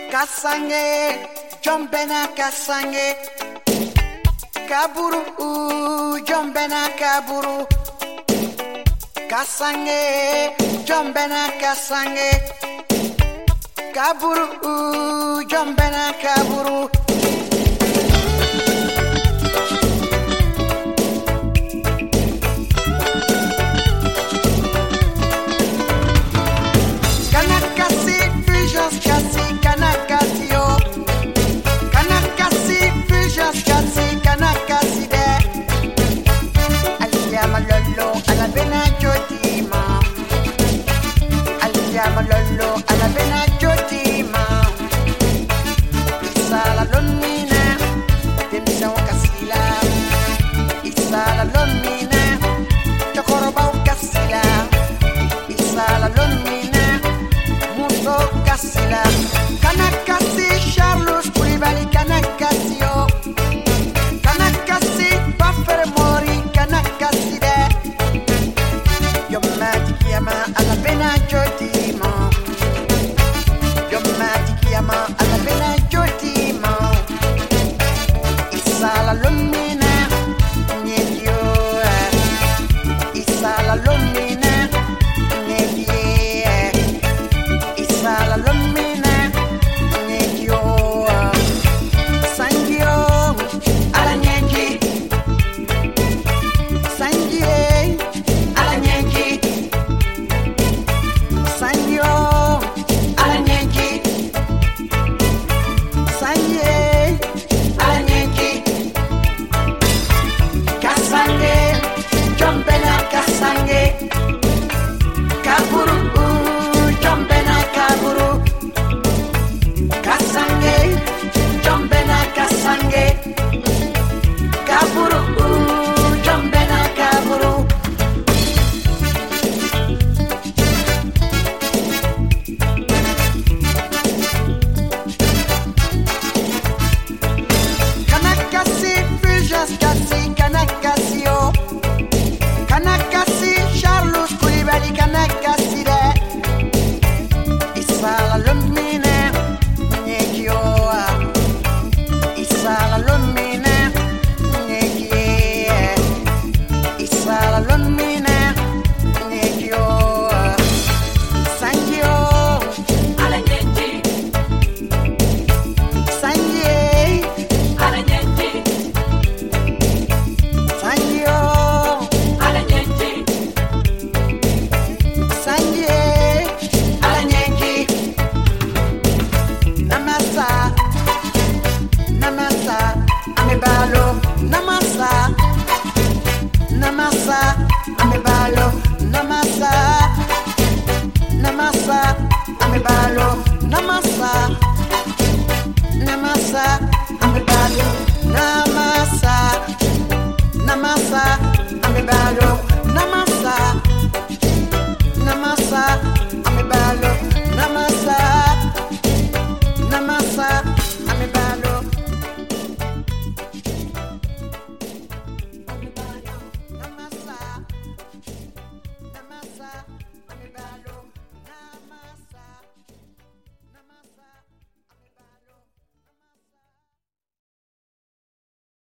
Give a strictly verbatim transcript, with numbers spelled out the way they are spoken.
Kasange, Jombena Kasange, Kaburu, Jombena Kaburu, Kasange, Jombena Kasange, Kaburu, Jombena Kaburu. Lolo alla bena jotima Isala lomina Demisa wakasila Isala lomina Chokoroba wakasila Isala lomina Muso kasila Kanakasi Charles Koulibaly Kanakasi yo Kanakasi Bafere Mori Kanakasi de Yomati kiyama alla bena jotima alla bena jotima Isala lumina Nyedio Isala lumina Nyedie Isala lumina Nyedio Sangio ala nyeji Sangie ala nyeji Sangio ala nyeji Kaburu, Jombena Kaburu, Kasange, Jombena Kasange, Kaburu, Jombena Kaburu. Kanakasi, Fujas Kasi, Kanakasio, Kanakasi, Charles Koulibaly Kanakasi de Isala lumina Nyekioa Isala lumina Nyekie Isala lumina Nyekioa Sangio ala nyeji Sangie ala nyeji Sangio ala nyeji Sangie ala nyeji Namasa Namasa amebalo Namasa Namasa amebalo Namasa Namasa amebalo Namasa Namasa amebalo